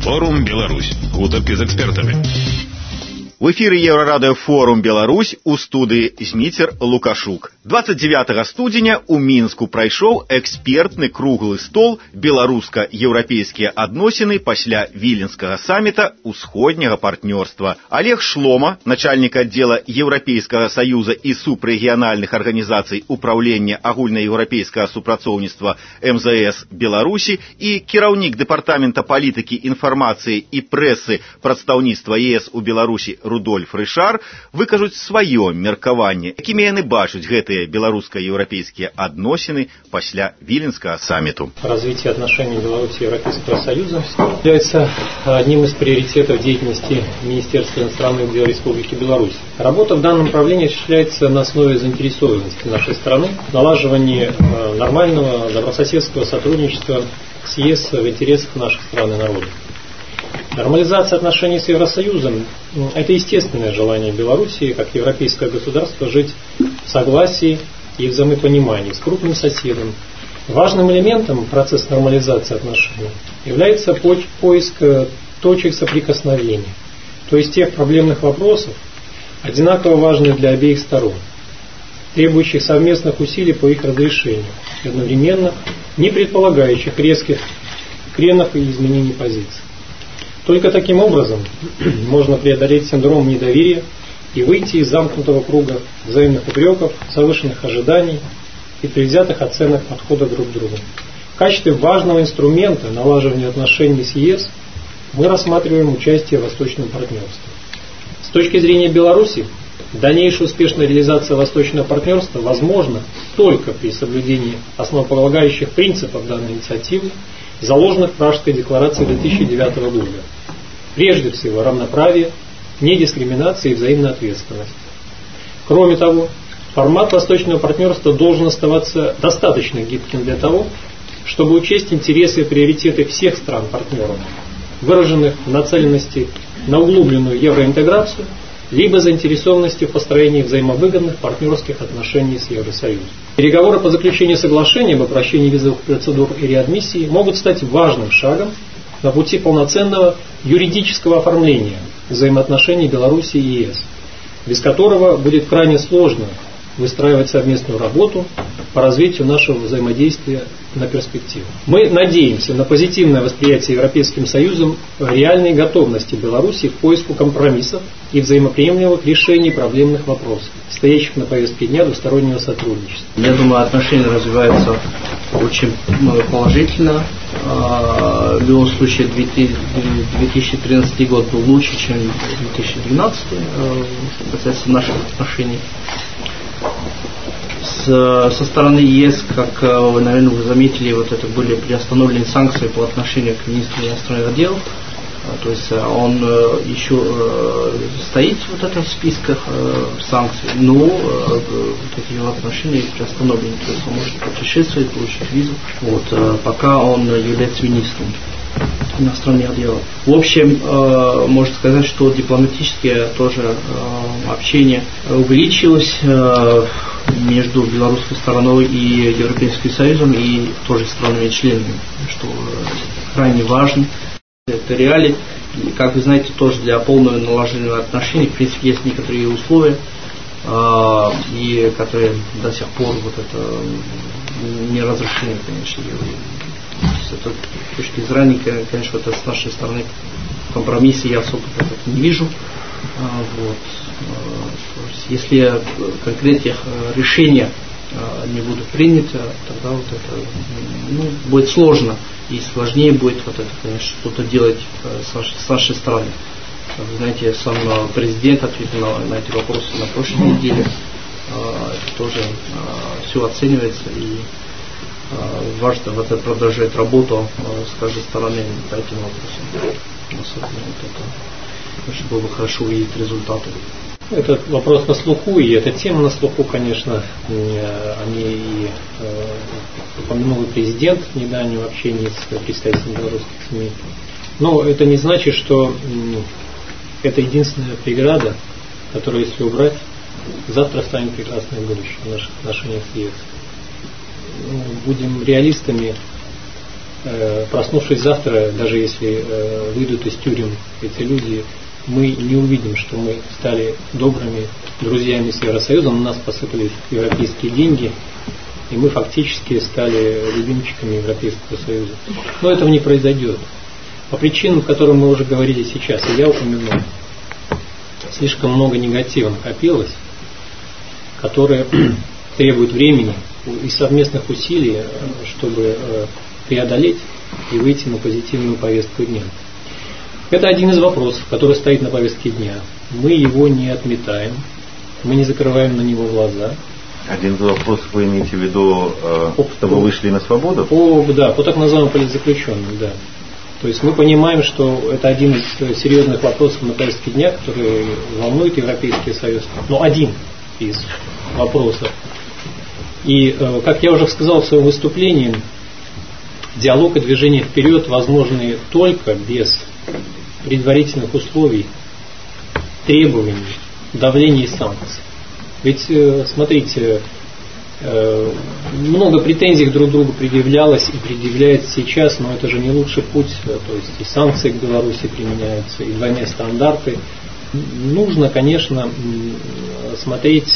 Форум Беларусь. Гутарки з экспертами. В эфіры Еўрарадыё-форум Беларусь, у студыі Зміцер Лукашук. 29 студзеня у Мінску прайшоў экспертны круглы стол беларуска-еўрапейскія адносіны пасля віленскага самміта ўсходняга партнёрства. Олег Шлома, начальник отдела Еўрапейскага саюза і субрэгіянальных арганізацый управлення агульнаеўрапейскага супрацоўніцтва МЗС Беларусі і кіраўнік дэпартамента палітыкі, інфармацыі і прэсы прадстаўніцтва ЕС у Беларусі Рудольф Рышар выкажуць сваё меркаванне, якімі яны бачаць гэтыя беларуска-еўрапейскія адносіны пасля віленскага саммиту. Развитие отношений Беларуси и Европейского Союза является одним из приоритетов деятельности Министерства иностранных дел Республики Беларусь. Работа в данном направлении осуществляется на основе заинтересованности нашей страны в налаживании нормального добрососедского сотрудничества с ЕС в интересах наших стран и народов. Нормализация отношений с Евросоюзом – это естественное желание Белоруссии, как европейское государство, жить в согласии и взаимопонимании с крупным соседом. Важным элементом процесса нормализации отношений является поиск точек соприкосновения, то есть тех проблемных вопросов, одинаково важных для обеих сторон, требующих совместных усилий по их разрешению, одновременно не предполагающих резких кренов и изменений позиций. Только таким образом можно преодолеть синдром недоверия и выйти из замкнутого круга взаимных упреков, завышенных ожиданий и предвзятых оценок подхода друг к другу. В качестве важного инструмента налаживания отношений с ЕС мы рассматриваем участие в Восточном партнерстве. С точки зрения Беларуси, дальнейшая успешная реализация Восточного партнерства возможна только при соблюдении основополагающих принципов данной инициативы, заложенных в Пражской декларации 2009 года. Прежде всего, равноправие, недискриминация и взаимная ответственность. Кроме того, формат Восточного партнерства должен оставаться достаточно гибким для того, чтобы учесть интересы и приоритеты всех стран-партнеров, выраженных в нацеленности на углубленную евроинтеграцию, либо заинтересованности в построении взаимовыгодных партнерских отношений с Евросоюзом. Переговоры по заключению соглашения об упрощении визовых процедур и реадмиссии могут стать важным шагом на пути полноценного юридического оформления взаимоотношений Беларуси и ЕС, без которого будет крайне сложно выстраивать совместную работу по развитию нашего взаимодействия на перспективу. Мы надеемся на позитивное восприятие Европейским Союзом реальной готовности Беларуси к поиску компромиссов и взаимоприемлемых решений проблемных вопросов, стоящих на повестке дня двустороннего сотрудничества. Я думаю, отношения развиваются очень положительно. В любом случае 2013 год был лучше, чем 2012, что касается наших отношений. Со стороны ЕС, как, наверное, вы заметили, вот это были приостановлены санкции по отношению к министру иностранных дел. То есть он еще стоит вот это в списках санкций, но вот эти его отношения приостановлены. То есть он может путешествовать, получить визу, пока он является министром иностранных дел. В общем, можно сказать, что дипломатическое тоже общение увеличилось между белорусской стороной и Европейским Союзом и тоже странами-членами, что крайне важно. Это реалии. И, как вы знаете, тоже для полного налаживания отношений, в принципе, есть некоторые условия, и которые до сих пор вот это не разрешены, конечно. С этой точки зрения, конечно, это с нашей стороны компромисса я особо не вижу. Если конкретных решений не будут приняты, тогда вот это будет сложно. И сложнее будет вот это, конечно, что-то делать с нашей стороны. Вы знаете, сам президент ответил на эти вопросы на прошлой неделе. Это тоже все оценивается и важно вот это продолжать работу с каждой стороны по этим вопросам. Особенно вот это, конечно, было бы хорошо увидеть результаты. Этот вопрос на слуху, и эта тема на слуху, конечно, они и упомянул и президент в недавнем общении с представителями белорусских СМИ. Но это не значит, что это единственная преграда, которую, если убрать, завтра станет прекрасное будущее в наших отношениях с ЕС. Будем реалистами. проснувшись завтра, даже если выйдут из тюрем эти люди, мы не увидим, что мы стали добрыми друзьями с Евросоюзом, на нас посыпались европейские деньги, и мы фактически стали любимчиками Европейского Союза. Но этого не произойдет. По причинам, о которых мы уже говорили сейчас, и я упомянул, слишком много негатива накопилось, которое требует времени и совместных усилий, чтобы преодолеть и выйти на позитивную повестку дня. Это один из вопросов, который стоит на повестке дня. Мы его не отметаем, мы не закрываем на него глаза. Один из вопросов вы имеете в виду, чтобы вышли на свободу? По так называемым политзаключенным, да. То есть мы понимаем, что это один из серьезных вопросов на повестке дня, который волнует Европейский Союз. Но один из вопросов. И, как я уже сказал в своем выступлении, диалог и движение вперед возможны только без предварительных условий, требований, давления и санкций. Ведь, смотрите, много претензий друг к другу предъявлялось и предъявляется сейчас, но это же не лучший путь. То есть и санкции к Беларуси применяются, и двойные стандарты. Нужно, конечно, смотреть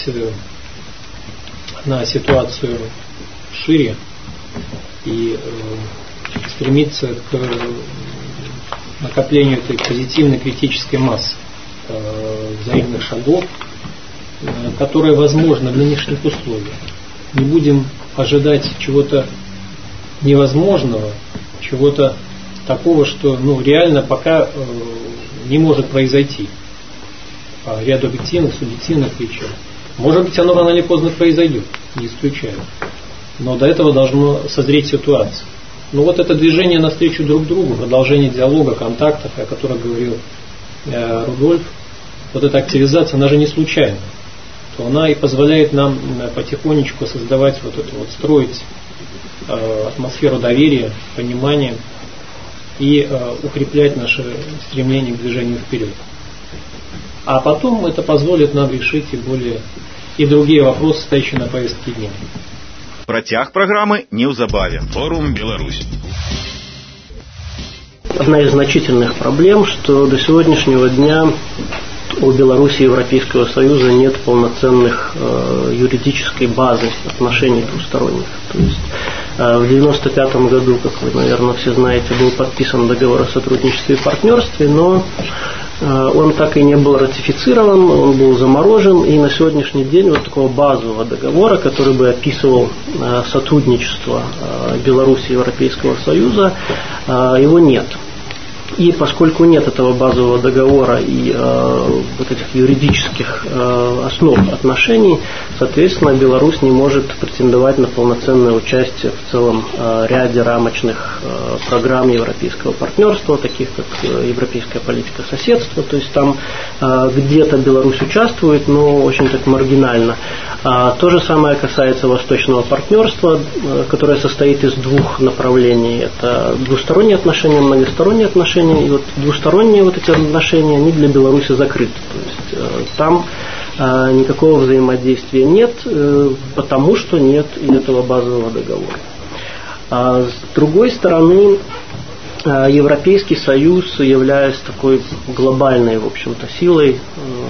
на ситуацию шире и стремиться к накоплению этой позитивной критической массы взаимных шагов, которые возможны в нынешних условиях. Не будем ожидать чего-то невозможного, чего-то такого, что реально пока не может произойти по ряду объективных, субъективных причин. Может быть, оно рано или поздно произойдет, не исключаю. Но до этого должно созреть ситуация. Но вот это движение навстречу друг другу, продолжение диалога, контактов, о которых говорил Рудольф, вот эта активизация, она же не случайна. То она и позволяет нам потихонечку создавать строить атмосферу доверия, понимания и укреплять наше стремление к движению вперед. А потом это позволит нам решить и другие вопросы, стоящие на повестке дня. Працяг программы неўзабаве. Форум Беларусь. Одна из значительных проблем, что до сегодняшнего дня у Беларуси и Европейского Союза нет полноценных юридической базы отношений двусторонних. То есть в 1995 году, как вы, наверное, все знаете, был подписан договор о сотрудничестве и партнерстве, но он так и не был ратифицирован, он был заморожен, и на сегодняшний день вот такого базового договора, который бы описывал сотрудничество Беларуси и Европейского Союза, его нет. И поскольку нет этого базового договора и вот этих юридических основ отношений, соответственно, Беларусь не может претендовать на полноценное участие в целом ряде рамочных программ европейского партнерства, таких как европейская политика соседства. То есть там где-то Беларусь участвует, но очень так маргинально. То же самое касается восточного партнерства, которое состоит из двух направлений. Это двусторонние отношения, многосторонние отношения. И вот двусторонние вот эти отношения, они для Беларуси закрыты. То есть там никакого взаимодействия нет, потому что нет и этого базового договора. А с другой стороны, Европейский Союз, являясь такой глобальной, в общем-то, силой,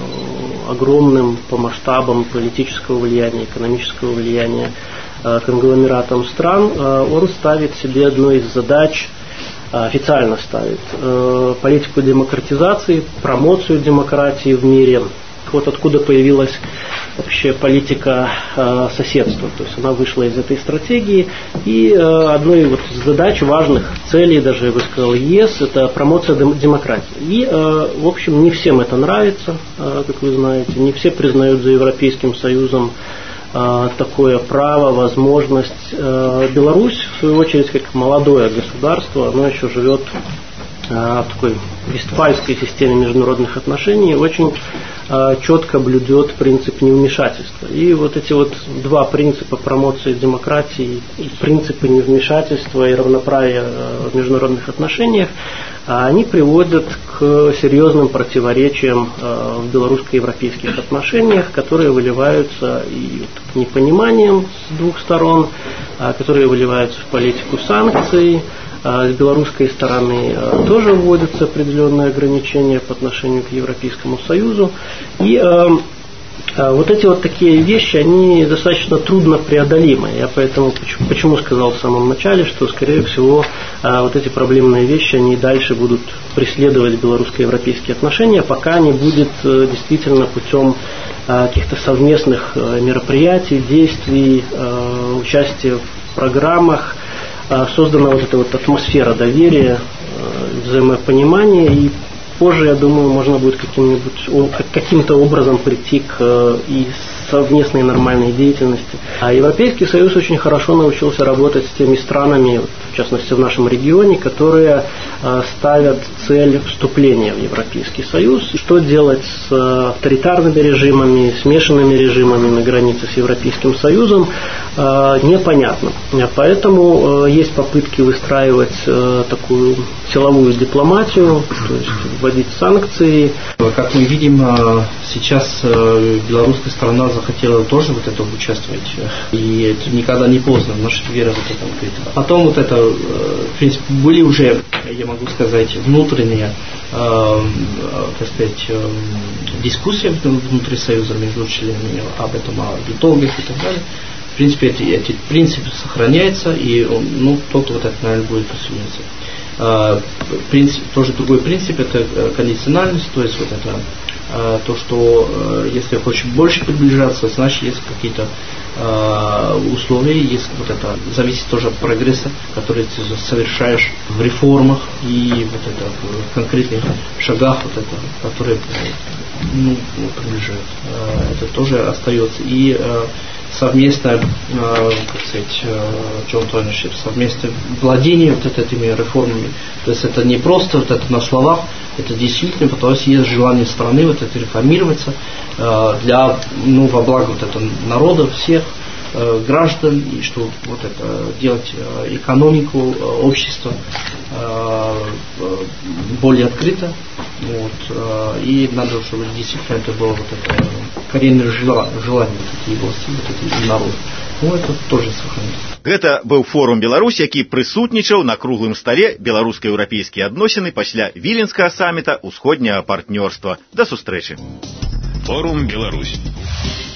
огромным по масштабам политического влияния, экономического влияния, конгломератом стран, он ставит себе одной из задач, официально ставит политику демократизации, промоцию демократии в мире. Вот откуда появилась вообще политика соседства. То есть она вышла из этой стратегии. И одной из задач, важных целей, даже я бы сказал, ЕС, это промоция демократии. И, в общем, не всем это нравится, как вы знаете. Не все признают за Европейским Союзом такое право, возможность. Беларусь, в свою очередь, как молодое государство, оно еще живет в такой вестфальской системе международных отношений, очень четко блюдет принцип невмешательства. И вот эти вот два принципа промоции демократии, и принципы невмешательства и равноправия в международных отношениях, они приводят к серьезным противоречиям в белорусско-европейских отношениях, которые выливаются и непониманием с двух сторон, которые выливаются в политику санкций, С белорусской стороны тоже вводятся определенные ограничения по отношению к Европейскому Союзу. И вот эти вот такие вещи, они достаточно трудно преодолимы. Я поэтому почему сказал в самом начале, что, скорее всего, вот эти проблемные вещи, они и дальше будут преследовать белорусско-европейские отношения, пока не будет действительно путем каких-то совместных мероприятий, действий, участия в программах создана вот эта вот атмосфера доверия, взаимопонимания, и позже, я думаю, можно будет каким-то образом прийти к и совместной нормальной деятельности. А Европейский Союз очень хорошо научился работать с теми странами, в частности в нашем регионе, которые ставят цель вступления в Европейский Союз. Что делать с авторитарными режимами, смешанными режимами на границе с Европейским Союзом, непонятно. Поэтому есть попытки выстраивать такую силовую дипломатию, то есть вводить санкции. Как мы видим, сейчас белорусская сторона захотела тоже вот это участвовать, и это никогда не поздно, наша вера вот это открыта. Потом вот это, в принципе, были уже, я могу сказать, внутренние, так сказать, дискуссии внутри Союза между членами об этом, о итогах и так далее. В принципе, эти принципы сохраняются, и только вот это, наверное, будет присутствовать. Принцип, тоже другой принцип, это кондициональность, то есть вот это то, что если хочешь больше приближаться, значит есть какие-то условия, есть вот это, зависит тоже от прогресса, который ты совершаешь в реформах и вот это в конкретных шагах, вот это, которые приближают. Это тоже остается. И совместное, как сказать, joint ownership, совместное владение вот этими реформами. То есть это не просто вот это на словах, это действительно, потому что есть желание страны вот это реформироваться для, во благо вот этого народа, всех граждан, и что вот это делать экономику, общество более открыто. Вот, и надо, чтобы действительно это было вот это коренное желание вот этой области, вот этой народа. Это тоже сохранится. Гэта быў форум Беларусь, які прысутнічаў на круглым стале беларуска-еўрапейскія адносіны пасля віленскага саміта ўсходняга партнёрства. Да сустрэчы. Форум Беларусь.